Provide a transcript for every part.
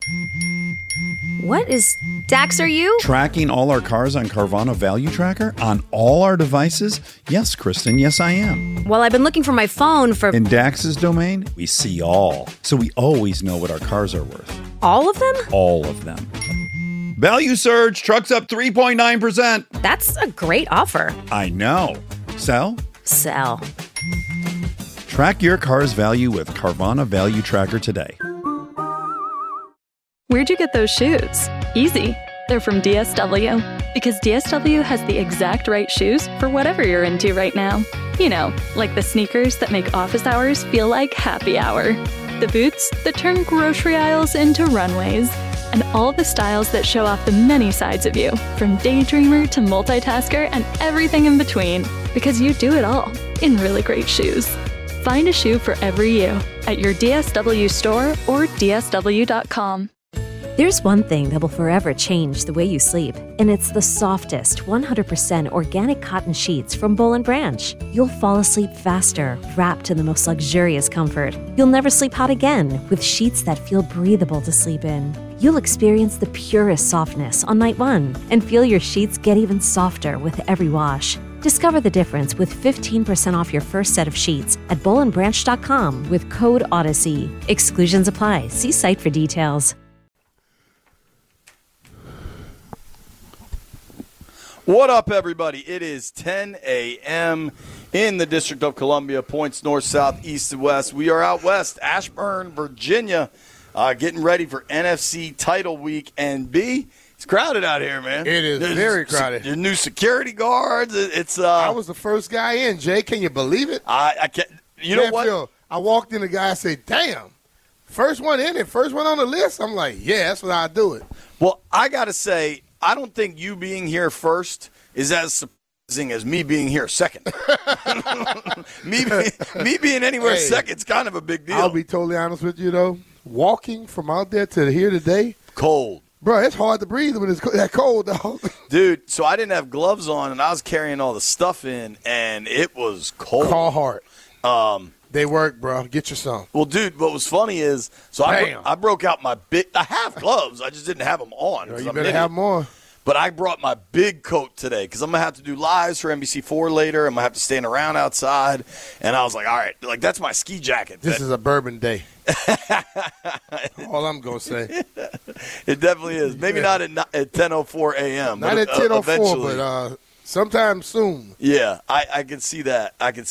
What is... Dax, are you? Tracking all our cars on Carvana Value Tracker on all our devices? Yes, Kristen, yes I am. Well, I've been looking for my phone for... In Dax's domain, we see all. So we always know what our cars are worth. All of them? All of them. Value surge, trucks up 3.9%. That's a great offer. I know. Sell? Sell. Track your car's value with Carvana Value Tracker today. Where'd you get those shoes? Easy. They're from DSW. Because DSW has the exact right shoes for whatever you're into right now. You know, like the sneakers that make office hours feel like happy hour. The boots that turn grocery aisles into runways. And all the styles that show off the many sides of you, from daydreamer to multitasker and everything in between. Because you do it all in really great shoes. Find a shoe for every you at your DSW store or DSW.com. There's one thing that will forever change the way you sleep, and it's the softest, 100% organic cotton sheets from Boll & Branch. You'll fall asleep faster, wrapped in the most luxurious comfort. You'll never sleep hot again with sheets that feel breathable to sleep in. You'll experience the purest softness on night one and feel your sheets get even softer with every wash. Discover the difference with 15% off your first set of sheets at bollandbranch.com with code Odyssey. Exclusions apply. See site for details. What up, everybody? It is 10 a.m. in the District of Columbia, points north, south, east, and west. We are out west, Ashburn, Virginia, getting ready for NFC Title Week. And B, it's crowded out here, man. It is very crowded. There's new security guards. It's I was the first guy in, Jay. Can you believe it? I can't. You know what? I walked in, the guy said, "Damn, first one in it, first one on the list." I'm like, "Yeah, that's what I do it." Well, I got to say, I don't think you being here first is as surprising as me being here second. me being anywhere second is kind of a big deal. I'll be totally honest with you, though. Walking from out there to here today, cold. Bro, it's hard to breathe when it's that cold, dog. Dude, so I didn't have gloves on, and I was carrying all the stuff in, and it was cold. Carhartt. They work, bro. Get you some. Well, dude, what was funny is, I broke out my big – I have gloves. I just didn't have them on. You better have them on. But I brought my big coat today because I'm going to have to do lives for NBC4 later. I'm going to have to stand around outside. And I was like, all right, like that's my ski jacket. This is a bourbon day. All I'm going to say. It definitely is. Maybe not at 10:04 a.m. Not at 10:04, but sometime soon. Yeah, I can see that.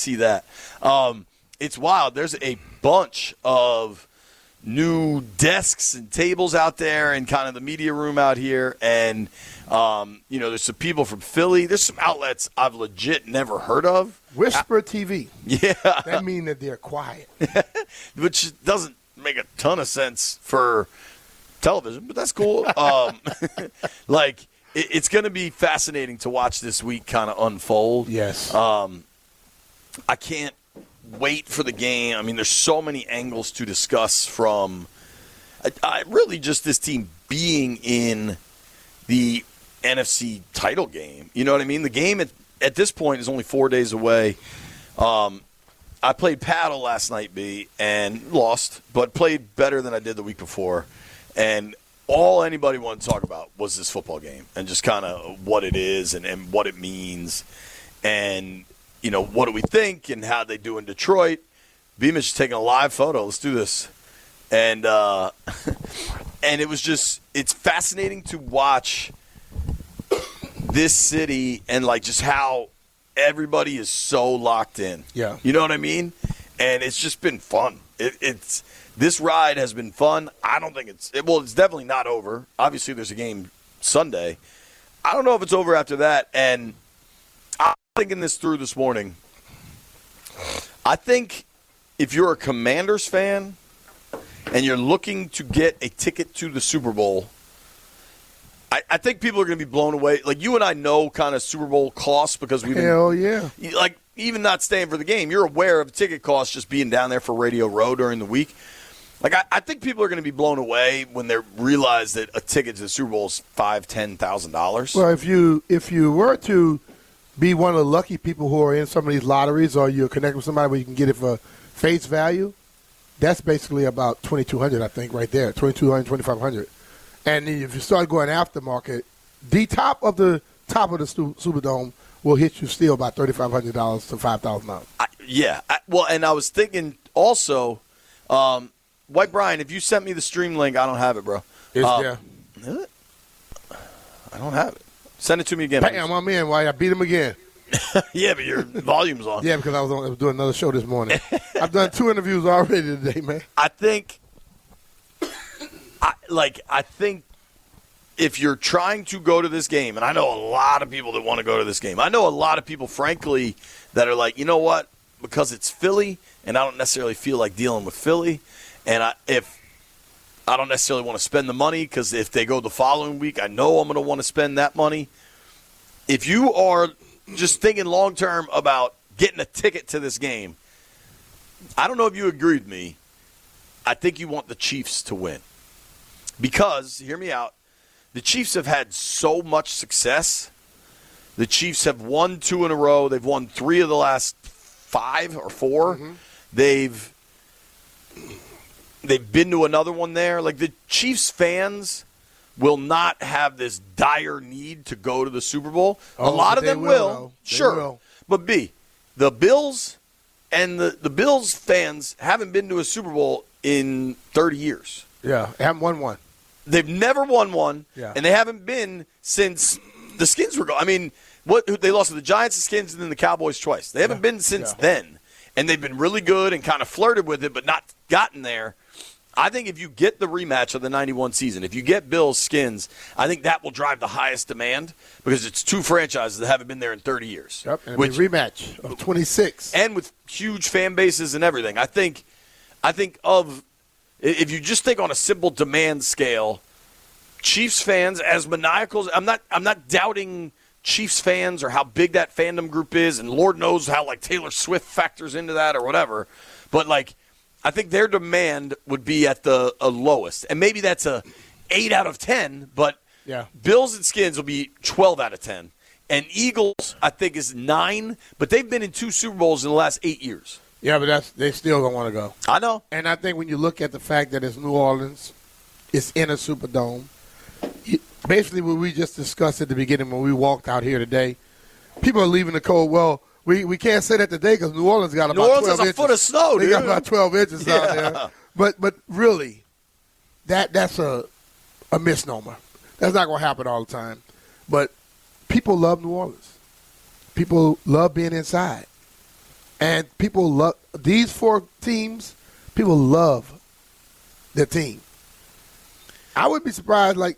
It's wild. There's a bunch of new desks and tables out there in kind of the media room out here. And, there's some people from Philly. There's some outlets I've legit never heard of. Whisper TV. Yeah. That means that they're quiet. Which doesn't make a ton of sense for television, but that's cool. It's going to be fascinating to watch this week kind of unfold. Yes. I can't wait for the game. I mean, there's so many angles to discuss from really just this team being in the NFC title game. You know what I mean? The game at this point is only 4 days away. I played paddle last night, B, and lost, but played better than I did the week before. And all anybody wanted to talk about was this football game and just kind of what it is and what it means. And what do we think and how they do in Detroit? Beamish is taking a live photo. Let's do this. And and it was just – it's fascinating to watch this city and, just how everybody is so locked in. Yeah. You know what I mean? And it's just been fun. This ride has been fun. I don't think it's definitely not over. Obviously, there's a game Sunday. I don't know if it's over after that. And I'm thinking this through this morning. I think if you're a Commanders fan and you're looking to get a ticket to the Super Bowl, I think people are going to be blown away. Like, you and I know kind of Super Bowl costs because we've been – Hell yeah. Like, even not staying for the game, you're aware of ticket costs just being down there for Radio Row during the week. Like, I think people are going to be blown away when they realize that a ticket to the Super Bowl is $5,000, $10,000. Well, if you were to be one of the lucky people who are in some of these lotteries, or you're connected with somebody where you can get it for face value, that's basically about $2,200, I think, right there, $2,200, $2,500. And if you start going aftermarket, the top of the Superdome will hit you still about $3,500 to $5,000. Well, and I was thinking also, White Brian, if you sent me the stream link, I don't have it, bro. It's there. Is it? I don't have it. Send it to me again. Bam, I'm in. Why I beat him again. Yeah, but your volume's on. Yeah, because I was doing another show this morning. I've done 2 interviews already today, man. I think if you're trying to go to this game, and I know a lot of people that want to go to this game. I know a lot of people, frankly, that are like, you know what? Because it's Philly, and I don't necessarily feel like dealing with Philly, and if I don't necessarily want to spend the money, because if they go the following week, I know I'm going to want to spend that money. If you are just thinking long-term about getting a ticket to this game, I don't know if you agree with me. I think you want the Chiefs to win. Because, hear me out, the Chiefs have had so much success. The Chiefs have won 2 in a row. They've won 3 of the last 5 or 4. Mm-hmm. They've been to another one there. Like, the Chiefs fans will not have this dire need to go to the Super Bowl. A lot of them will. Sure. Will. But the Bills and the Bills fans haven't been to a Super Bowl in 30 years. Yeah, they haven't won one. They've never won one, and they haven't been since the Skins were gone. I mean, they lost to the Giants, the Skins, and then the Cowboys twice. They haven't been since then, and they've been really good and kind of flirted with it, but not gotten there. I think if you get the rematch of the 91 season, if you get Bills Skins, I think that will drive the highest demand because it's 2 franchises that haven't been there in 30 years. Yep, and a rematch of 26. And with huge fan bases and everything. I think if you just think on a simple demand scale, Chiefs fans, as maniacal, I'm not doubting Chiefs fans or how big that fandom group is, and Lord knows how like Taylor Swift factors into that or whatever. But like, I think their demand would be at the lowest, and maybe that's a 8 out of 10. But Bills and Skins will be 12 out of 10, and Eagles I think is 9. But they've been in 2 Super Bowls in the last 8 years. Yeah, but they still don't want to go. I know. And I think when you look at the fact that it's New Orleans, it's in a Superdome. Basically, what we just discussed at the beginning when we walked out here today, people are leaving the cold. Well, we can't say that today because New Orleans got about 12 inches. New Orleans has a foot of snow, dude. They got about 12 inches down there. But really, that's a misnomer. That's not going to happen all the time. But people love New Orleans. People love being inside. And people love these 4 teams. People love their team. I would be surprised, like,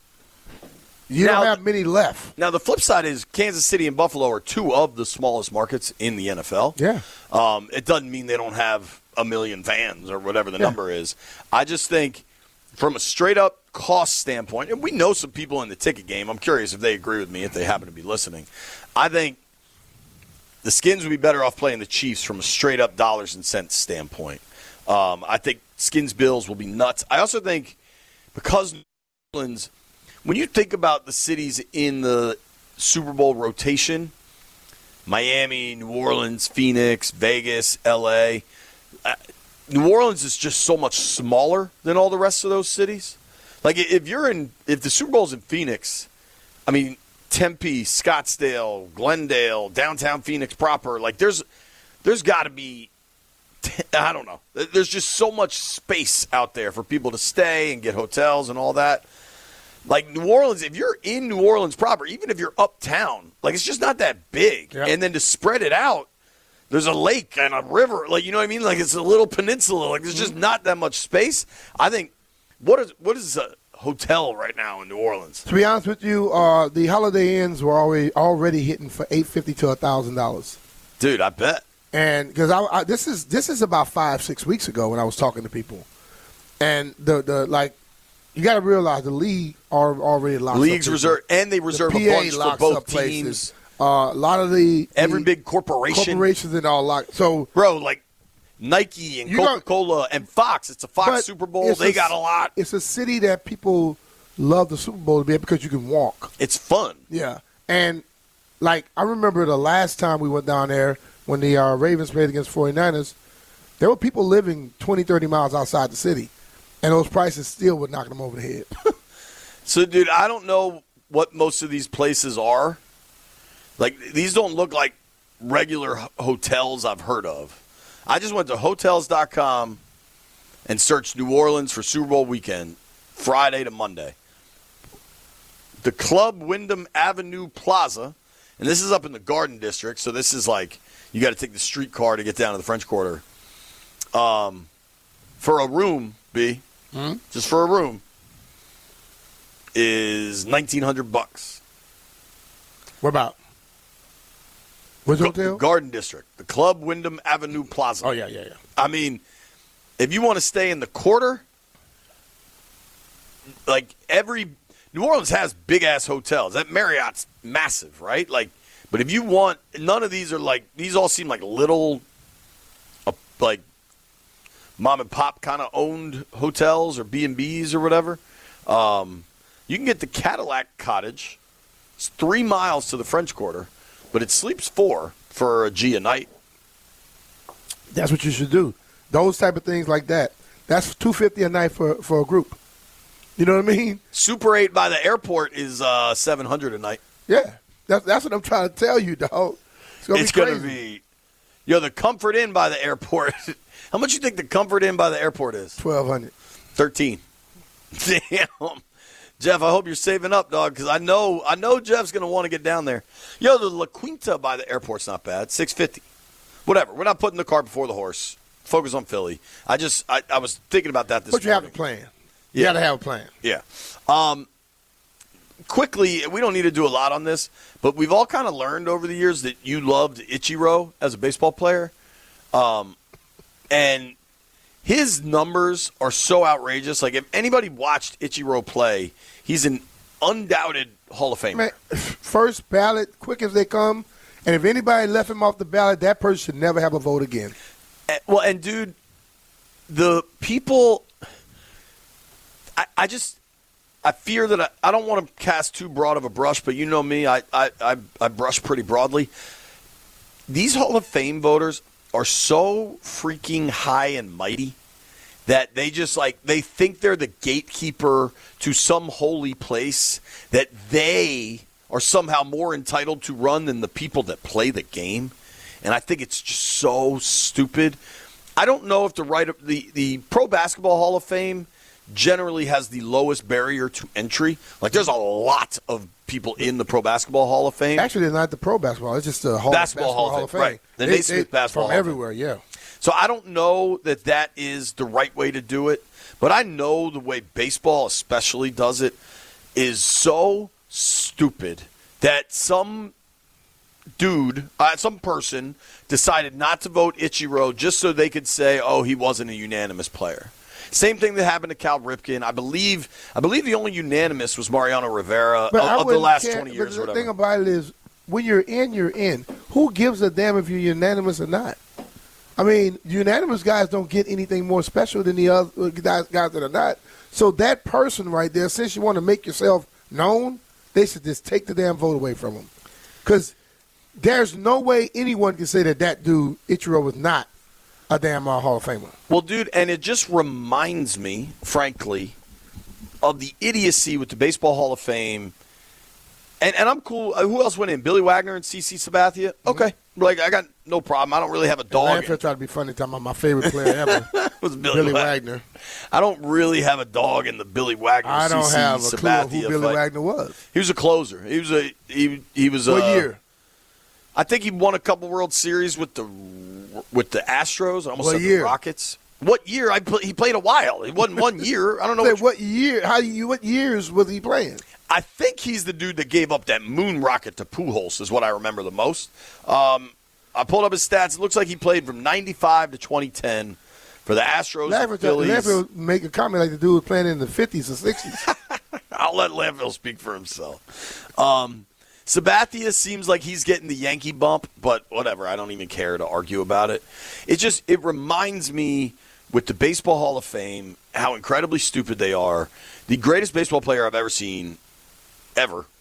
don't have many left. Now, the flip side is Kansas City and Buffalo are 2 of the smallest markets in the NFL. Yeah. It doesn't mean they don't have a million fans or whatever the number is. I just think from a straight-up cost standpoint, and we know some people in the ticket game. I'm curious if they agree with me, if they happen to be listening. I think the Skins would be better off playing the Chiefs from a straight-up dollars and cents standpoint. I think Skins-Bills will be nuts. I also think because New Orleans, when you think about the cities in the Super Bowl rotation, Miami, New Orleans, Phoenix, Vegas, L.A., New Orleans is just so much smaller than all the rest of those cities. Like, if the Super Bowl's in Phoenix, I mean, Tempe, Scottsdale, Glendale, downtown Phoenix proper, like there's got to be, I don't know. There's just so much space out there for people to stay and get hotels and all that. Like New Orleans, if you're in New Orleans proper, even if you're uptown, like it's just not that big. Yep. And then to spread it out, there's a lake and a river. Like, you know what I mean? Like it's a little peninsula. Like there's just not that much space. I think, what is a hotel right now in New Orleans? To be honest with you, the Holiday Inns were already hitting for $850 to $1,000. Dude, I bet. And because this is about 5-6 weeks ago when I was talking to people, and you got to realize the league already locked leagues up reserve, and they reserve a bunch for both teams. A lot of every big corporations and all locked. So, bro, like Nike and Coca-Cola and Fox, it's a Fox Super Bowl. They got a lot. It's a city that people love the Super Bowl to be at because you can walk. It's fun. Yeah, and like I remember the last time we went down there when the Ravens played against 49ers, There were people living 20, 30 miles outside the city, and those prices still would knock them over the head. So, dude, I don't know what most of these places are. Like, these don't look like regular hotels I've heard of. I just went to Hotels.com and searched New Orleans for Super Bowl weekend, Friday to Monday. The Club Wyndham Avenue Plaza, and this is up in the Garden District, so this is like you got to take the streetcar to get down to the French Quarter. For a room, just for a room, is $1,900. What about? Which hotel? Garden District, the Club Wyndham Avenue Plaza. Oh, yeah. I mean, if you want to stay in the quarter, like New Orleans has big-ass hotels. That Marriott's massive, right? Like, but if you want, none of these are like, these all seem like little, like, mom-and-pop kind of owned hotels or B&Bs or whatever. You can get the Cadillac Cottage. It's 3 miles to the French Quarter, but it sleeps 4 for a G a night. That's what you should do. Those type of things like that. That's $250 a night for a group. You know what I mean? Super 8 by the airport is $700 a night. Yeah, that's what I'm trying to tell you, dog. It's going to be, the Comfort Inn by the airport. How much you think the Comfort Inn by the airport is? $1,200. $13. Damn. Jeff, I hope you're saving up, dog, because I know Jeff's going to want to get down there. The La Quinta by the airport's not bad. $650. Whatever. We're not putting the cart before the horse. Focus on Philly. I was thinking about that this morning. But you have a plan. You got to have a plan. Yeah. Quickly, we don't need to do a lot on this, but we've all kind of learned over the years that you loved Ichiro as a baseball player. And his numbers are so outrageous. Like, if anybody watched Ichiro play, he's an undoubted Hall of Famer. Man, first ballot, quick as they come. And if anybody left him off the ballot, that person should never have a vote again. Well, and, dude, the people – I fear that I don't want to cast too broad of a brush, but you know me, I brush pretty broadly. These Hall of Fame voters are so freaking high and mighty that they just they think they're the gatekeeper to some holy place that they are somehow more entitled to run than the people that play the game. And I think it's just so stupid. I don't know if the Pro Basketball Hall of Fame generally has the lowest barrier to entry. Like, there's a lot of people in the Pro Basketball Hall of Fame. Actually, they're not the Pro Basketball. It's just the Basketball Hall of Fame. Right. The Naismith Basketball from Hall everywhere, Fame. yeah. So I don't know that is the right way to do it, but I know the way baseball especially does it is so stupid that some person decided not to vote Ichiro just so they could say, oh, he wasn't a unanimous player. Same thing that happened to Cal Ripken. I believe the only unanimous was Mariano Rivera of the last 20 years or whatever. The thing about it is, when you're in, you're in. Who gives a damn if you're unanimous or not? I mean, unanimous guys don't get anything more special than the other guys that are not. So that person right there, since you want to make yourself known, they should just take the damn vote away from them. Because there's no way anyone can say that dude, Ichiro, was not a damn Hall of Famer. Well, dude, and it just reminds me, frankly, of the idiocy with the Baseball Hall of Fame. And I'm cool. Who else went in? Billy Wagner and CC Sabathia? Okay. Like, I got no problem. I don't really have a dog. I tried to be funny talking about my favorite player ever. It was Billy Wagner. I don't really have a dog in the Billy Wagner. I don't have a clue Sabathia who Billy Wagner was. He was a closer. He was What year? I think he won a couple World Series with the Astros. I almost said year? The Rockets. What year? He played a while. It wasn't 1 year. I don't know. What year? What years was he playing? I think he's the dude that gave up that moon rocket to Pujols is what I remember the most. I pulled up his stats. It looks like he played from 95 to 2010 for the Astros and Phillies. Landfill make a comment like the dude was playing in the 50s or 60s. I'll let Landfill speak for himself. Sabathia seems like he's getting the Yankee bump, but whatever. I don't even care to argue about it. It reminds me with the Baseball Hall of Fame how incredibly stupid they are. The greatest baseball player I've ever seen, ever,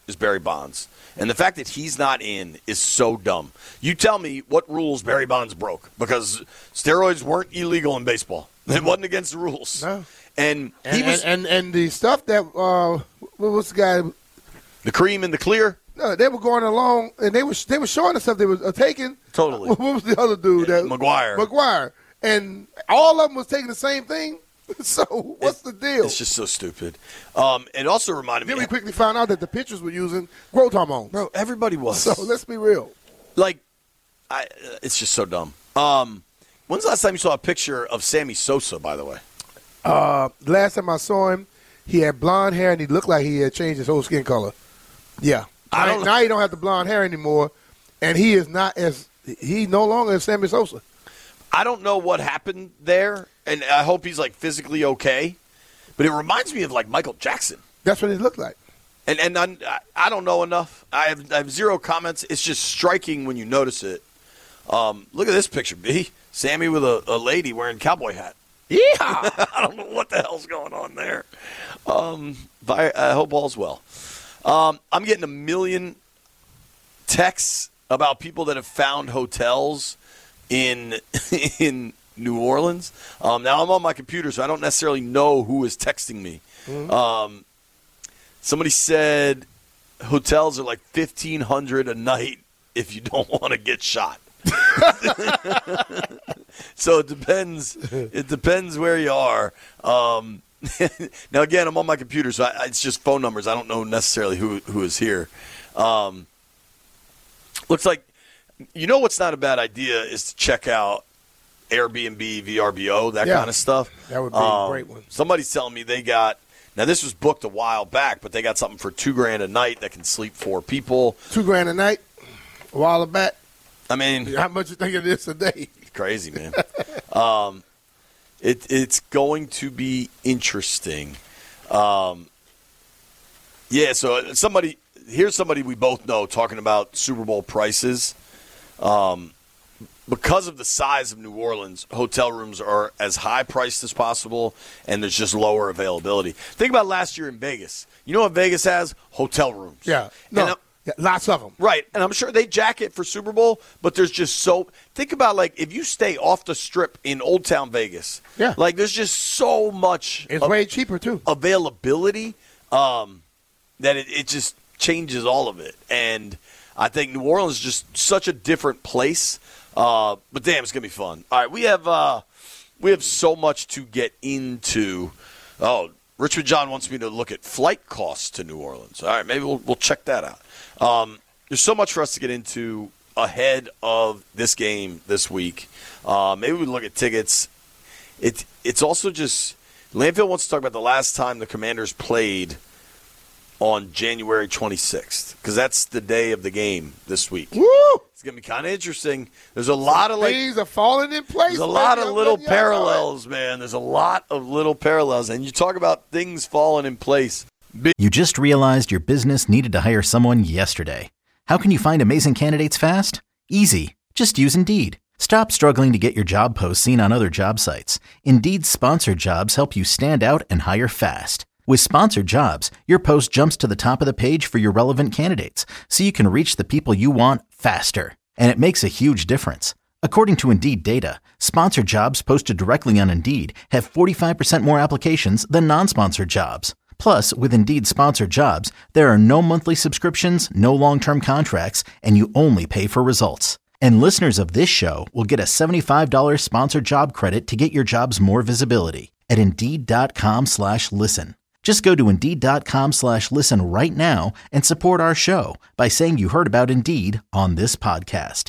is Barry Bonds. And the fact that he's not in is so dumb. You tell me what rules Barry Bonds broke, because steroids weren't illegal in baseball. It wasn't against the rules. No. And the stuff that what was the guy? The cream and the clear. No, they were going along and they were showing the stuff they were taking. Totally. What was the other dude? McGuire. And all of them was taking the same thing. So what's the deal? It's just so stupid. It also reminded me. Then we quickly found out that the pitchers were using growth hormones. Bro, everybody was. So let's be real. Like, it's just so dumb. When's the last time you saw a picture of Sammy Sosa, by the way? Last time I saw him, he had blonde hair and he looked like he had changed his whole skin color. Yeah. Now he don't have the blonde hair anymore, and he's no longer as Sammy Sosa. I don't know what happened there, and I hope he's like physically okay. But it reminds me of like Michael Jackson. That's what he looked like. And I don't know enough. I have zero comments. It's just striking when you notice it. Look at this picture, B. Sammy with a lady wearing cowboy hat. Yeah. I don't know what the hell's going on there. But I hope all's well. I'm getting 1 million texts about people that have found hotels in New Orleans. Now I'm on my computer, so I don't necessarily know who is texting me. Mm-hmm. Somebody said hotels are like $1,500 a night if you don't want to get shot. So it depends. It depends where you are. Now again, I'm on my computer, so it's just phone numbers. I don't know necessarily who is here. Looks like, you know what's not a bad idea is to check out Airbnb, VRBO, that kind of stuff. That would be a great one. Somebody's telling me they got, now this was booked a while back, but they got something for $2,000 a night that can sleep 4 people. $2,000 a night? A while back? I mean, how much you think it is a day? Crazy, man. It's going to be interesting. So here's somebody we both know talking about Super Bowl prices. Because of the size of New Orleans, hotel rooms are as high priced as possible, and there's just lower availability. Think about last year in Vegas. You know what Vegas has? Hotel rooms. Yeah. Lots of them. Right. And I'm sure they jack it for Super Bowl, but there's just so – think about, like, if you stay off the strip in Old Town Vegas. Yeah. Like, there's just so much – it's way cheaper, too. Availability that it just changes all of it. And I think New Orleans is just such a different place. But, damn, it's going to be fun. All right, we have so much to get into. Oh, Richmond John wants me to look at flight costs to New Orleans. All right, maybe we'll check that out. There's so much for us to get into ahead of this game this week. Maybe we look at tickets. It's also just Landfill wants to talk about the last time the Commanders played on January 26th, because that's the day of the game this week. Woo! It's going to be kind of interesting. There's a lot of things are falling in place. There's a lot of little parallels, man. There's a lot of little parallels. And you talk about things falling in place. You just realized your business needed to hire someone yesterday. How can you find amazing candidates fast? Easy. Just use Indeed. Stop struggling to get your job posts seen on other job sites. Indeed's sponsored jobs help you stand out and hire fast. With sponsored jobs, your post jumps to the top of the page for your relevant candidates, so you can reach the people you want faster. And it makes a huge difference. According to Indeed data, sponsored jobs posted directly on Indeed have 45% more applications than non-sponsored jobs. Plus, with Indeed sponsored jobs, there are no monthly subscriptions, no long-term contracts, and you only pay for results. And listeners of this show will get a $75 sponsored job credit to get your jobs more visibility at Indeed.com/listen. Just go to Indeed.com/listen right now and support our show by saying you heard about Indeed on this podcast.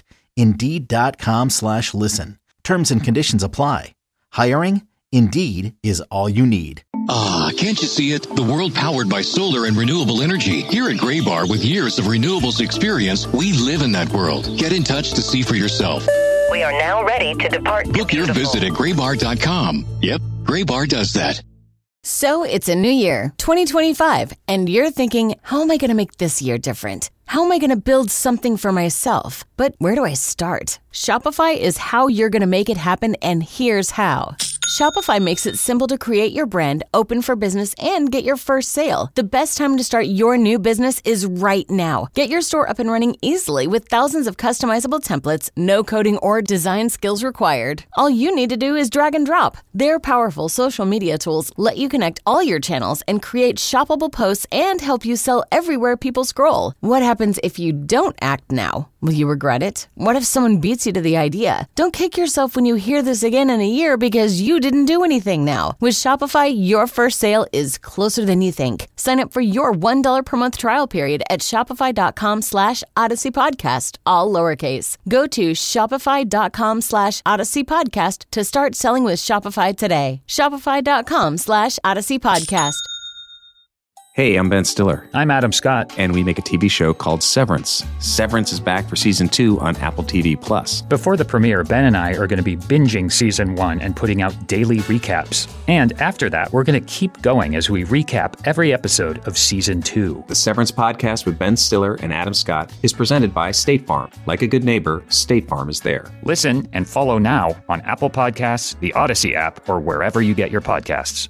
Indeed.com/listen. Terms and conditions apply. Hiring? Indeed is all you need. Can't you see it? The world powered by solar and renewable energy. Here at Graybar, with years of renewables experience, we live in that world. Get in touch to see for yourself. We are now ready to depart. Book your visit at Graybar.com. Yep, Graybar does that. So it's a new year, 2025, and you're thinking, how am I going to make this year different? How am I going to build something for myself? But where do I start? Shopify is how you're going to make it happen, and here's how. Shopify makes it simple to create your brand, open for business, and get your first sale. The best time to start your new business is right now. Get your store up and running easily with thousands of customizable templates, no coding or design skills required. All you need to do is drag and drop. Their powerful social media tools let you connect all your channels and create shoppable posts and help you sell everywhere people scroll. What happens if you don't act now? Will you regret it? What if someone beats you to the idea? Don't kick yourself when you hear this again in a year because you didn't do anything now. With Shopify, your first sale is closer than you think. Sign up for your $1 per month trial period at shopify.com/Odyssey Podcast, all lowercase. Go to shopify.com/Odyssey Podcast to start selling with Shopify today. Shopify.com/Odyssey Podcast. Hey, I'm Ben Stiller. I'm Adam Scott. And we make a TV show called Severance. Severance is back for season 2 on Apple TV+. Before the premiere, Ben and I are going to be binging season 1 and putting out daily recaps. And after that, we're going to keep going as we recap every episode of season 2. The Severance podcast with Ben Stiller and Adam Scott is presented by State Farm. Like a good neighbor, State Farm is there. Listen and follow now on Apple Podcasts, the Odyssey app, or wherever you get your podcasts.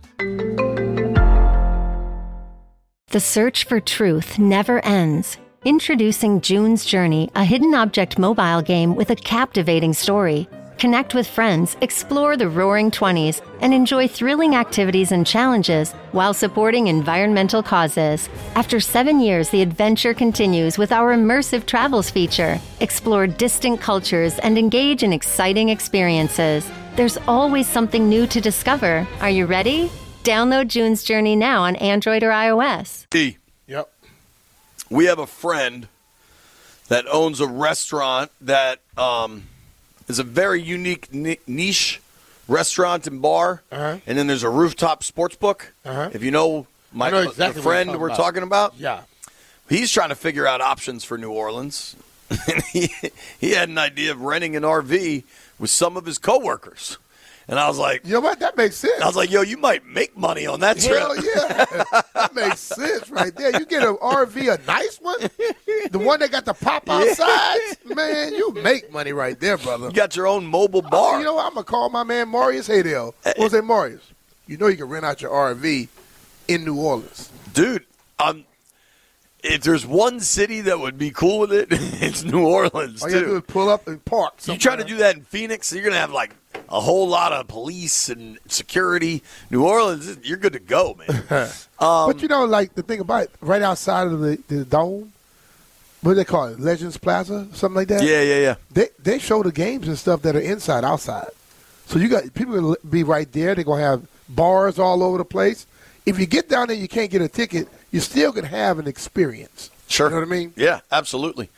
The search for truth never ends. Introducing June's Journey, a hidden object mobile game with a captivating story. Connect with friends, explore the Roaring 20s, and enjoy thrilling activities and challenges while supporting environmental causes. After 7 years, the adventure continues with our immersive travels feature. Explore distant cultures and engage in exciting experiences. There's always something new to discover. Are you ready? Download June's Journey now on Android or iOS. Yep. We have a friend that owns a restaurant that is a very unique niche restaurant and bar. Uh-huh. And then there's a rooftop sports book. Uh-huh. If you know exactly the friend we're talking about. Yeah. He's trying to figure out options for New Orleans. And he had an idea of renting an RV with some of his coworkers. And I was like, you know what? That makes sense. I was like, yo, you might make money on that trip. Hell yeah. That makes sense right there. You get an RV, a nice one, the one that got the pop-out sides, man, you make money right there, brother. You got your own mobile bar. You know what? I'm going to call my man Marius Haydale. What's that, Marius? You know you can rent out your RV in New Orleans. Dude, if there's one city that would be cool with it, it's New Orleans, All you have to do is pull up and park somewhere. You try to do that in Phoenix, you're going to have like a whole lot of police and security. New Orleans, you're good to go, man. But you know, like the thing about it, right outside of the dome, what do they call it? Legends Plaza, something like that? Yeah. They show the games and stuff that are inside, outside. So you got people going to be right there. They're going to have bars all over the place. If you get down there, you can't get a ticket. You still can have an experience. Sure. You know what I mean? Yeah, absolutely.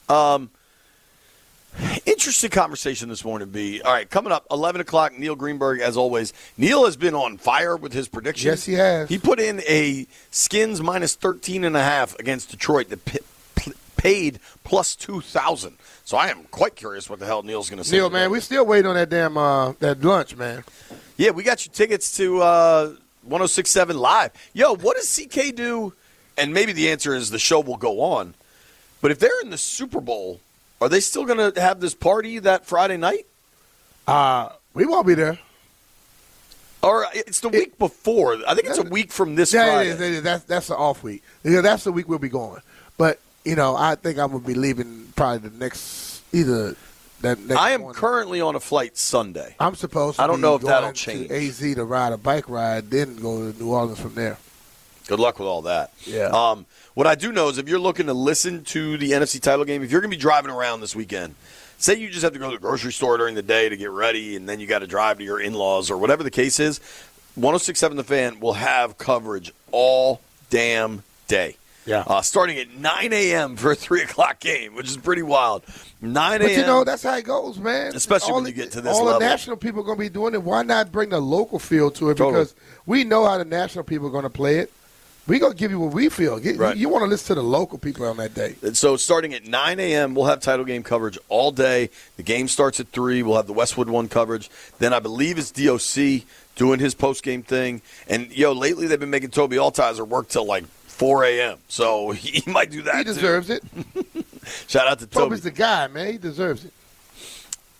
Interesting conversation this morning, B. All right, coming up, 11 o'clock, Neil Greenberg, as always. Neil has been on fire with his predictions. Yes, he has. He put in a Skins minus 13.5 against Detroit that paid plus 2,000. So I am quite curious what the hell Neil's going to say. Neil, man, we're still waiting on that damn that lunch, man. Yeah, we got you tickets to 106.7 Live. Yo, what does CK do? And maybe the answer is the show will go on. But if they're in the Super Bowl, are they still going to have this party that Friday night? We won't be there. Or it's the week before. I think it's a week from this Friday. It is. That's the off week. Yeah, that's the week we'll be going. But, you know, I think I'm going to be leaving probably the next either that next I am morning. Currently on a flight Sunday. I'm supposed to I don't know if that'll to change. AZ to ride a bike ride, then go to New Orleans from there. Good luck with all that. Yeah. What I do know is if you're looking to listen to the NFC title game, if you're going to be driving around this weekend, say you just have to go to the grocery store during the day to get ready, and then you got to drive to your in-laws or whatever the case is, 106.7 The Fan will have coverage all damn day. Yeah. Starting at 9 a.m. for a 3 o'clock game, which is pretty wild. 9 a.m. But, you know, that's how it goes, man. Especially when you get to this all level. The national people are going to be doing it. Why not bring the local feel to it? Totally. Because we know how the national people are going to play it. We're going to give you what we feel. Right. You want to listen to the local people on that day. And so starting at 9 a.m., we'll have title game coverage all day. The game starts at 3. We'll have the Westwood One coverage. Then I believe it's DOC doing his post-game thing. And, lately they've been making Toby Altizer work till like 4 a.m. So he might do that, He deserves it. Shout out to Toby. Toby's the guy, man. He deserves it.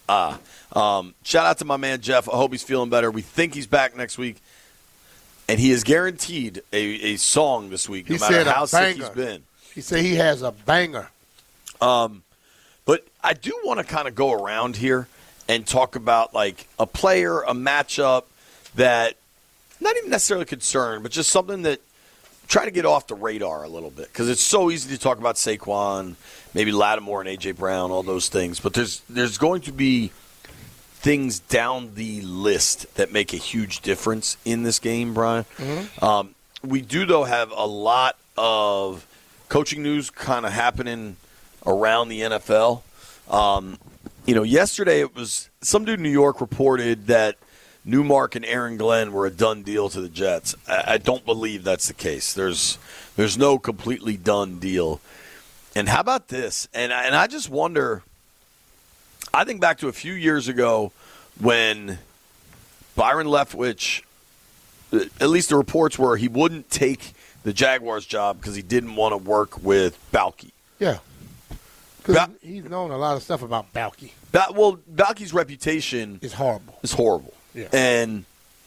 Shout out to my man Jeff. I hope he's feeling better. We think he's back next week. And he is guaranteed a song this week, no matter how sick he's been. He said he has a banger. But I do want to kind of go around here and talk about like a player, a matchup that not even necessarily concerned, but just something that try to get off the radar a little bit because it's so easy to talk about Saquon, maybe Lattimore and A.J. Brown, all those things. But there's going to be things down the list that make a huge difference in this game, Brian. We do, though, have a lot of coaching news kind of happening around the NFL. Yesterday it was some dude in New York reported that Newmark and Aaron Glenn were a done deal to the Jets. I don't believe that's the case. There's no completely done deal. And how about this? And I just wonder, I think back to a few years ago when Byron Leftwich, at least the reports were he wouldn't take the Jaguars job because he didn't want to work with Balky. Yeah. Because he's known a lot of stuff about Balky. Balky's reputation is horrible. Yeah. And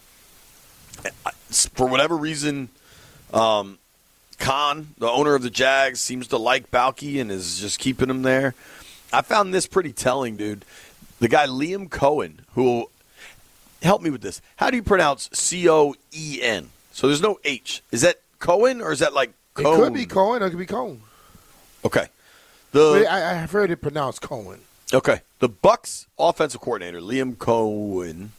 for whatever reason, Khan, the owner of the Jags, seems to like Balky and is just keeping him there. I found this pretty telling, dude. The guy Liam Cohen, who help me with this. How do you pronounce Coen? So there's no H. Is that Cohen or is that like Cohen? It could be Cohen or it could be Cohen. Okay. I've heard it pronounced Cohen. Okay. The Bucs offensive coordinator, Liam Cohen.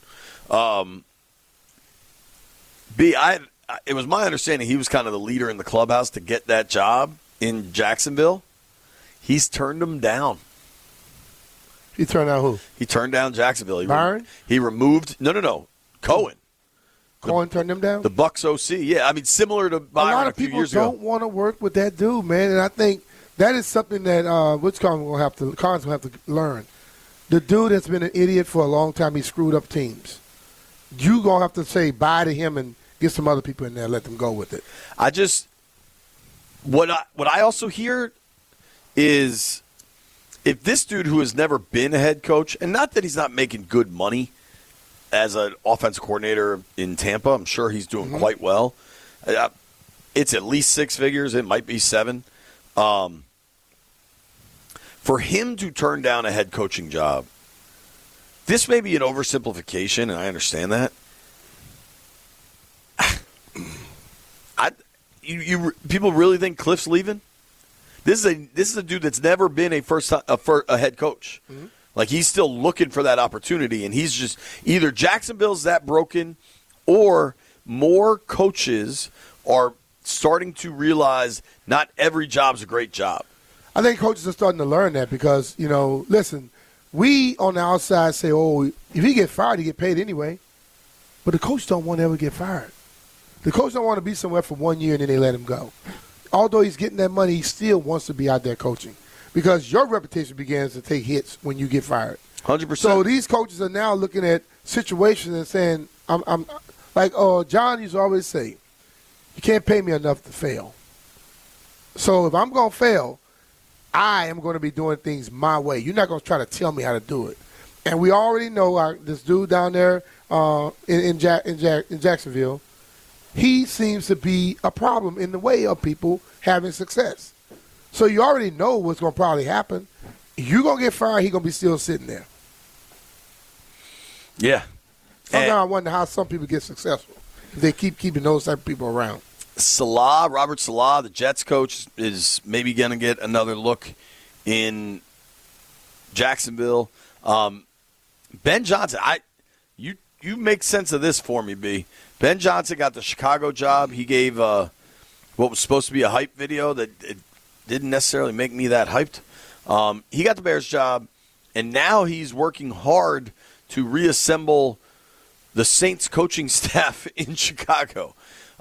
It was my understanding he was kind of the leader in the clubhouse to get that job in Jacksonville. He's turned him down. He turned down who? He turned down Jacksonville. Byron? He removed – no. Cohen. Cohen turned him down? The Bucs OC. Yeah, I mean, similar to Byron a few years ago. A lot of people don't want to work with that dude, man, and I think that is something that Colin's going to have to learn. The dude has been an idiot for a long time. He screwed up teams. You're going to have to say bye to him and get some other people in there and let them go with it. What I also hear is if this dude who has never been a head coach, and not that he's not making good money as an offensive coordinator in Tampa, I'm sure he's doing quite well. It's at least 6 figures. It might be 7. For him to turn down a head coaching job, this may be an oversimplification, and I understand that. People really think Cliff's leaving? This is a dude that's never been a head coach. Mm-hmm. Like, he's still looking for that opportunity, and he's just either Jacksonville's that broken or more coaches are starting to realize not every job's a great job. I think coaches are starting to learn that because, listen, we on the outside say, oh, if he get fired, he get paid anyway. But the coach don't want to ever get fired. The coach don't want to be somewhere for 1 year and then they let him go. Although he's getting that money, he still wants to be out there coaching because your reputation begins to take hits when you get fired. 100%. So these coaches are now looking at situations and saying, I'm like John used to always say, you can't pay me enough to fail. So if I'm going to fail, I am going to be doing things my way. You're not going to try to tell me how to do it. And we already know this dude down there in Jacksonville, he seems to be a problem in the way of people having success. So you already know what's going to probably happen. You're going to get fired, he's going to be still sitting there. Yeah. Sometimes I wonder how some people get successful if they keep keeping those type of people around. Robert Salah, the Jets coach, is maybe going to get another look in Jacksonville. Ben Johnson, you make sense of this for me, B. Ben Johnson got the Chicago job. He gave what was supposed to be a hype video that it didn't necessarily make me that hyped. He got the Bears job, and now he's working hard to reassemble the Saints coaching staff in Chicago.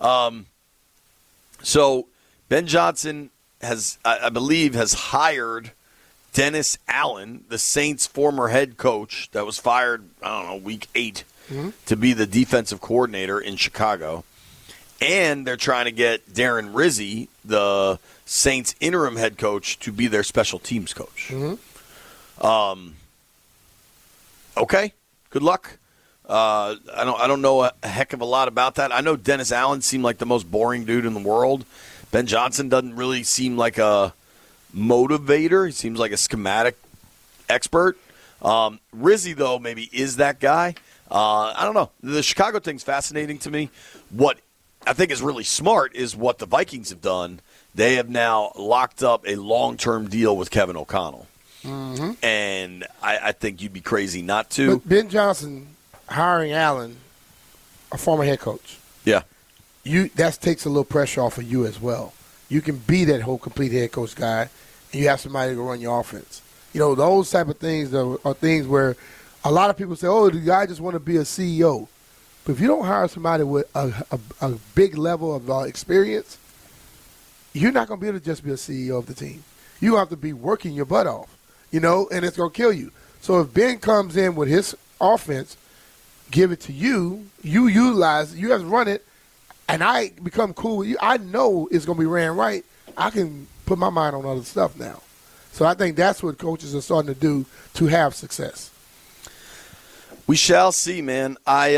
So Ben Johnson I believe, has hired Dennis Allen, the Saints' former head coach that was fired, week 8, to be the defensive coordinator in Chicago. And they're trying to get Darren Rizzi, the Saints' interim head coach, to be their special teams coach. Okay, good luck. I don't know a heck of a lot about that. I know Dennis Allen seemed like the most boring dude in the world. Ben Johnson doesn't really seem like a motivator. He seems like a schematic expert. Rizzi, though, maybe is that guy. I don't know. The Chicago thing's fascinating to me. What I think is really smart is what the Vikings have done. They have now locked up a long-term deal with Kevin O'Connell. Mm-hmm. And I think you'd be crazy not to. But Ben Johnson hiring Allen, a former head coach. Yeah. That takes a little pressure off of you as well. You can be that whole complete head coach guy, and you have somebody to run your offense. Those type of things are things where a lot of people say, oh, the guy just want to be a CEO. But if you don't hire somebody with a big level of experience, you're not going to be able to just be a CEO of the team. You have to be working your butt off, and it's going to kill you. So if Ben comes in with his offense, give it to you, you utilize it, you have to run it, and I become cool with you, I know it's going to be ran right. I can put my mind on other stuff now. So I think that's what coaches are starting to do to have success. We shall see, man.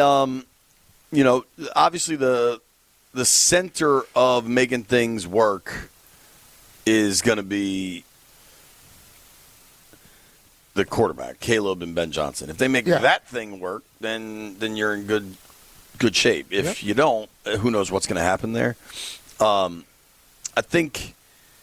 Obviously the center of making things work is going to be the quarterback, Caleb and Ben Johnson. If they make that thing work, then you're in good shape. If you don't, who knows what's going to happen there. I think,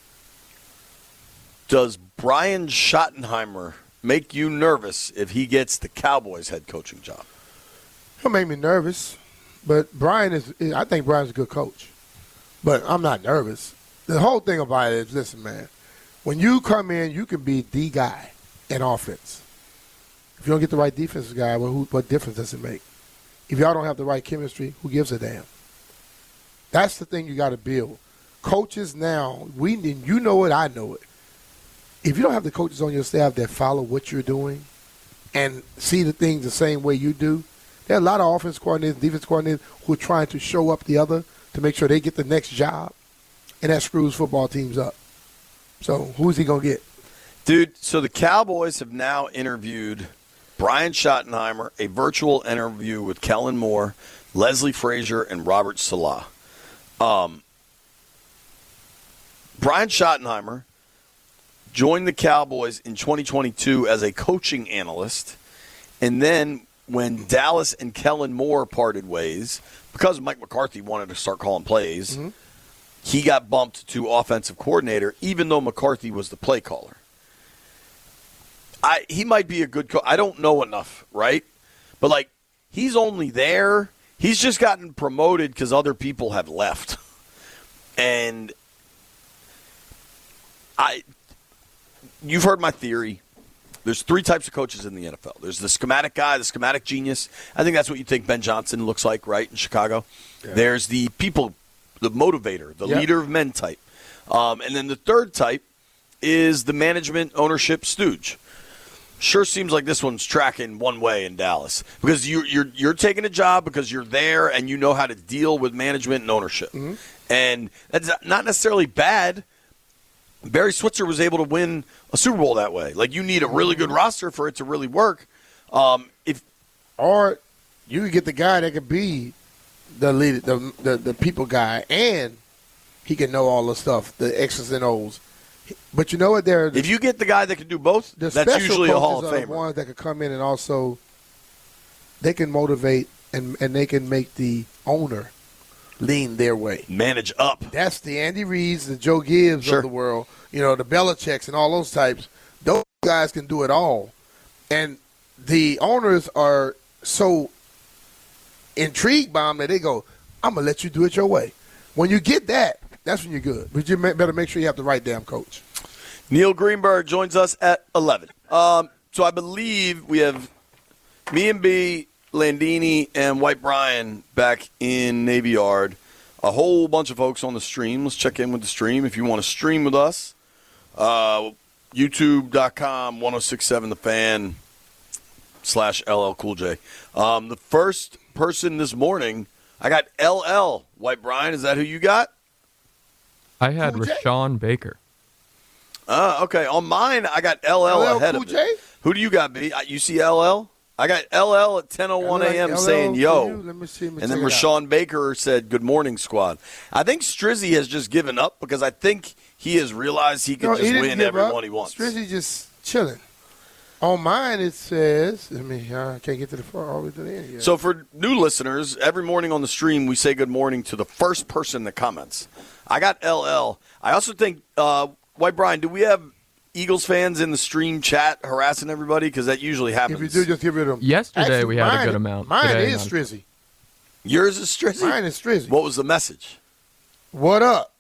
does Brian Schottenheimer make you nervous if he gets the Cowboys head coaching job? He'll make me nervous, but I think Brian's a good coach. But I'm not nervous. The whole thing about it is, listen, man, when you come in, you can be the guy in offense. If you don't get the right defensive guy, what difference does it make? If y'all don't have the right chemistry, who gives a damn? That's the thing you got to build. Coaches now, you know it, I know it. If you don't have the coaches on your staff that follow what you're doing and see the things the same way you do, there are a lot of offense coordinators, defense coordinators who are trying to show up the other to make sure they get the next job, and that screws football teams up. So who's he going to get? Dude, so the Cowboys have now interviewed Brian Schottenheimer, a virtual interview with Kellen Moore, Leslie Frazier, and Robert Salah. Brian Schottenheimer joined the Cowboys in 2022 as a coaching analyst, and then when Dallas and Kellen Moore parted ways, because Mike McCarthy wanted to start calling plays, he got bumped to offensive coordinator, even though McCarthy was the play caller. He might be a good coach. I don't know enough, right? But, he's only there. He's just gotten promoted because other people have left. And you've heard my theory. There's three types of coaches in the NFL. There's the schematic guy, the schematic genius. I think that's what you think Ben Johnson looks like, right, in Chicago. Yeah. There's the people, the motivator, the leader of men type. And then the third type is the management ownership stooge. Sure seems like this one's tracking one way in Dallas because you're taking a job because you're there and you know how to deal with management and ownership. Mm-hmm. And that's not necessarily bad. Barry Switzer was able to win a Super Bowl that way. You need a really good roster for it to really work. Or you could get the guy that could be the leader, the people guy, and he can know all the stuff, the X's and O's. But you know what? If you get the guy that can do both, that's usually a Hall of Famer. The ones that can come in and also they can motivate and they can make the owner lean their way. Manage up. That's the Andy Reids, the Joe Gibbs of the world, the Belichicks and all those types. Those guys can do it all. And the owners are so intrigued by them that they go, I'm going to let you do it your way. When you get that, that's when you're good. But you better make sure you have the right damn coach. Neil Greenberg joins us at 11. So I believe we have me and B, Landini, and White Brian back in Navy Yard. A whole bunch of folks on the stream. Let's check in with the stream. If you want to stream with us, YouTube.com, 1067 The Fan, /LL Cool J. The first person this morning, I got LL. White Brian, is that who you got? I had Rashawn Baker. Okay. On mine, I got LL ahead of it. Who do you got, B? You see LL? I got LL at 10:01 a.m. saying yo. Let me see. And then Rashawn Baker said, good morning, squad. I think Strizzy has just given up because I think he has realized he can just win everyone he wants. Strizzy just chilling. On mine, it says, I can't get to the far all the way to the end yet. So for new listeners, every morning on the stream, we say good morning to the first person that comments. I got LL. I also think, White Brian, do we have Eagles fans in the stream chat harassing everybody? Because that usually happens. If you do, just get rid of them. Yesterday we had a good amount. Mine is Strizzy. Yours is Strizzy? Mine is Strizzy. What was the message? What up?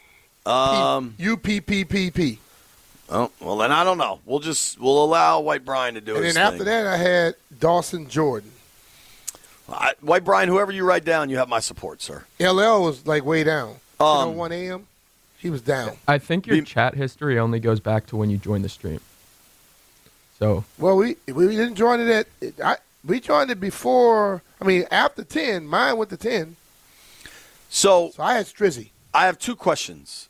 UPPPP. Oh, well, then I don't know. We'll allow White Brian to do it. And then after that, I had Dawson Jordan. White Brian, whoever you write down, you have my support, sir. LL was like way down. 1 a.m. He was down. I think your chat history only goes back to when you joined the stream. So. Well, we didn't join it we joined it before. After 10. Mine went to 10. So I had Strizzy. I have 2 questions.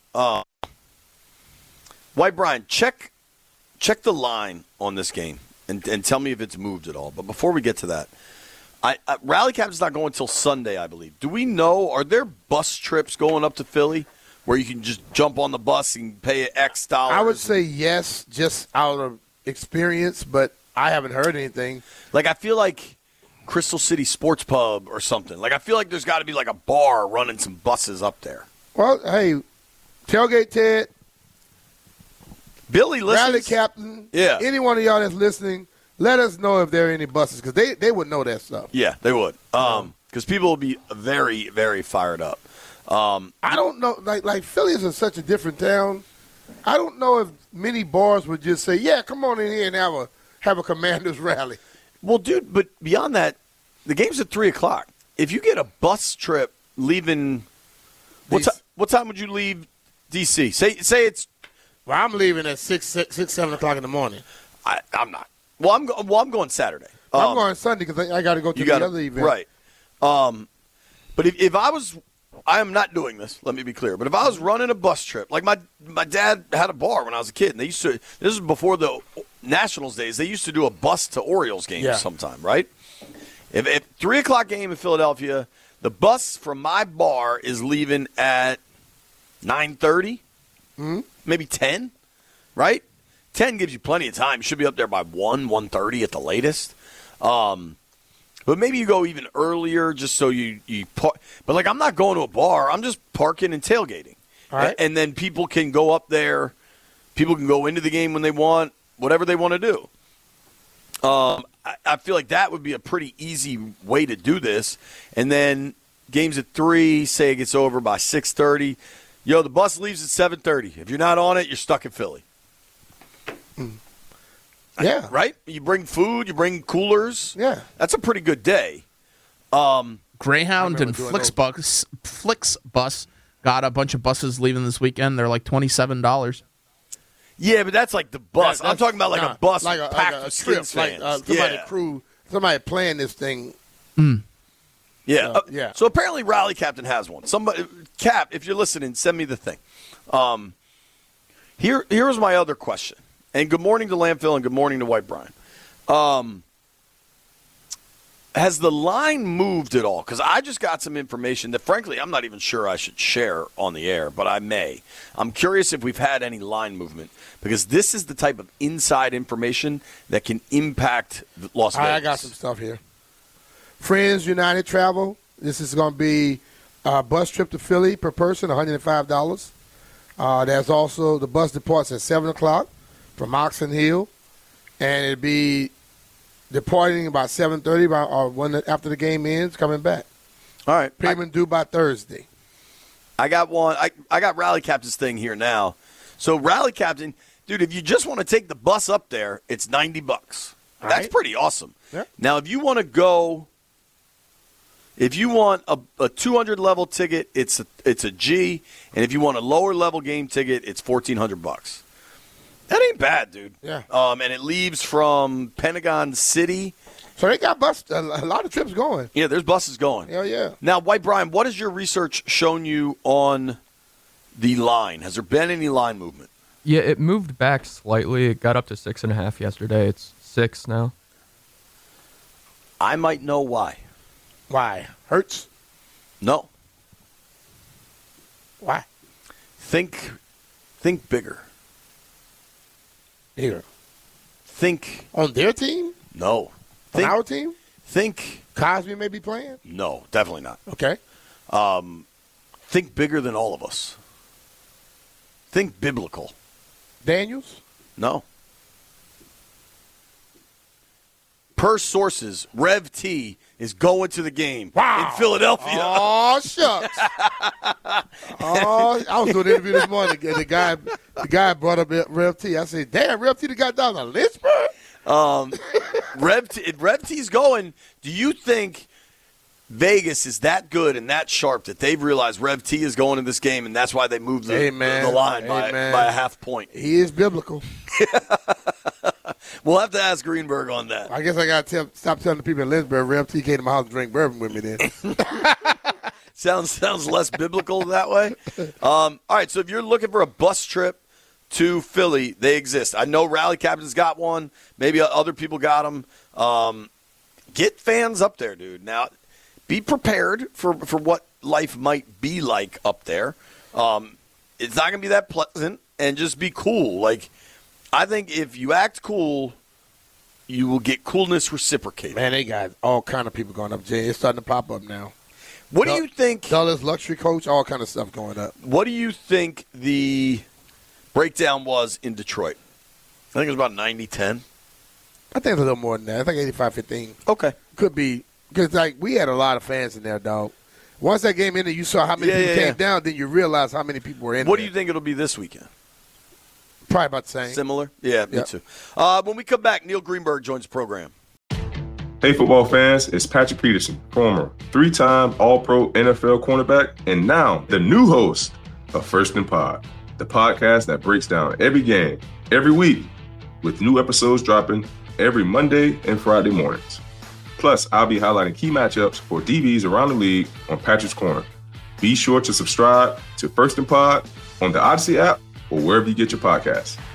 White Brian, check the line on this game and tell me if it's moved at all. But before we get to that, Rally Captain's not going until Sunday, I believe. Do we know, are there bus trips going up to Philly where you can just jump on the bus and pay X dollars? I would say yes, just out of experience, but I haven't heard anything. Like, I feel like Crystal City Sports Pub or something. Like, I feel like there's got to be like a bar running some buses up there. Well, hey, Tailgate Ted, Billy listens. Rally Captain, yeah. Any one of y'all that's listening, let us know if there are any buses because they would know that stuff. Yeah, they would. Because people will be very, very fired up. I don't know. Like Philly is such a different town. I don't know if many bars would just say, "Yeah, come on in here and have a Commanders rally." Well, dude, but beyond that, the game's at 3:00. If you get a bus trip leaving, what time would you leave D.C.? Say it's. Well, I'm leaving at 7 o'clock in the morning. I'm not. Well, I'm going Saturday. I'm going Sunday because I got to go to the other event. Right. But if I was, I am not doing this. Let me be clear. But if I was running a bus trip, like my dad had a bar when I was a kid, and they used to. This is before the Nationals days. They used to do a bus to Orioles games sometime, right? If 3:00 game in Philadelphia, the bus from my bar is leaving at 9:30. Maybe 10, right? 10 gives you plenty of time. You should be up there by 1:30 at the latest. But maybe you go even earlier just so you park. But, like, I'm not going to a bar. I'm just parking and tailgating. All right. And then people can go up there. People can go into the game when they want, whatever they want to do. I feel like that would be a pretty easy way to do this. And then games at 3, say it gets over by 6:30. Yo, the bus leaves at 7:30. If you're not on it, you're stuck in Philly. Yeah. Right? You bring food, you bring coolers. Yeah. That's a pretty good day. Greyhound and Flixbus got a bunch of buses leaving this weekend. They're like $27. Yeah, but that's like the bus. I'm talking about like a bus like packed a with trip, Skins like fans. somebody playing this thing. Yeah. Yeah. So apparently Rally Captain has one. Somebody, Cap, if you're listening, send me the thing. Here was my other question. And good morning to Landfill and good morning to White Brian. Has the line moved at all? Because I just got some information that, frankly, I'm not even sure I should share on the air, but I may. I'm curious if we've had any line movement because this is the type of inside information that can impact Las Vegas. I got some stuff here. Friends United Travel. This is going to be a bus trip to Philly per person, $105. There's also the bus departs at 7 o'clock from Oxon Hill, and it'll be departing about 7:30 or when after the game ends, coming back. All right. Payment due by Thursday. I got one. I got Rally Captain's thing here now. So Rally Captain, dude, if you just want to take the bus up there, it's $90. That's pretty awesome. Yeah. Now, if you want to go, if you want a 200 level ticket, it's a G, and if you want a lower level game ticket, it's $1,400. That ain't bad, dude. Yeah. And it leaves from Pentagon City. So they got a lot of trips going. Yeah, there's buses going. Hell yeah. Now, White Brian, what has your research shown you on the line? Has there been any line movement? Yeah, it moved back slightly. It got up to 6.5 yesterday. It's 6 now. I might know why. Why? Hurts? No. Why? Think bigger. Here. Think. On their team? No. On our team? Think. Cosby may be playing? No, definitely not. Okay. Think bigger than all of us. Think biblical. Daniels? No. Per sources, Rev T is going to the game in Philadelphia. Oh, shucks. I was doing an interview this morning, and the guy brought up Rev T. I said, damn, Rev T got down to Lynchburg? Rev T's going. Do you think Vegas is that good and that sharp that they've realized Rev T is going in this game, and that's why they moved the line by a half point? He is biblical. We'll have to ask Greenberg on that. I guess I got to stop telling the people in Lynchburg, Rev T came to my house and drank bourbon with me then. Sounds less biblical that way. All right, so if you're looking for a bus trip to Philly, they exist. I know Rally Captain's got one. Maybe other people got them. Get fans up there, dude. Now, be prepared for what life might be like up there. It's not going to be that pleasant, and just be cool. Like, I think if you act cool, you will get coolness reciprocated. Man, they got all kind of people going up, Jay. It's starting to pop up now. What do you think? Dulles luxury coach, all kind of stuff going up. What do you think the breakdown was in Detroit? I think it was about 90-10. I think it's a little more than that. I think 85-15. Okay. Could be. Because, like, we had a lot of fans in there, dog. Once that game ended, you saw how many people came down, then you realize how many people were in there. What do you think it'll be this weekend? Probably about the same. Similar? Yeah, me too. When we come back, Neil Greenberg joins the program. Hey, football fans, it's Patrick Peterson, former 3-time All-Pro NFL cornerback, and now the new host of First and Pod, the podcast that breaks down every game, every week, with new episodes dropping every Monday and Friday mornings. Plus, I'll be highlighting key matchups for DBs around the league on Patrick's Corner. Be sure to subscribe to First and Pod on the Odyssey app or wherever you get your podcasts.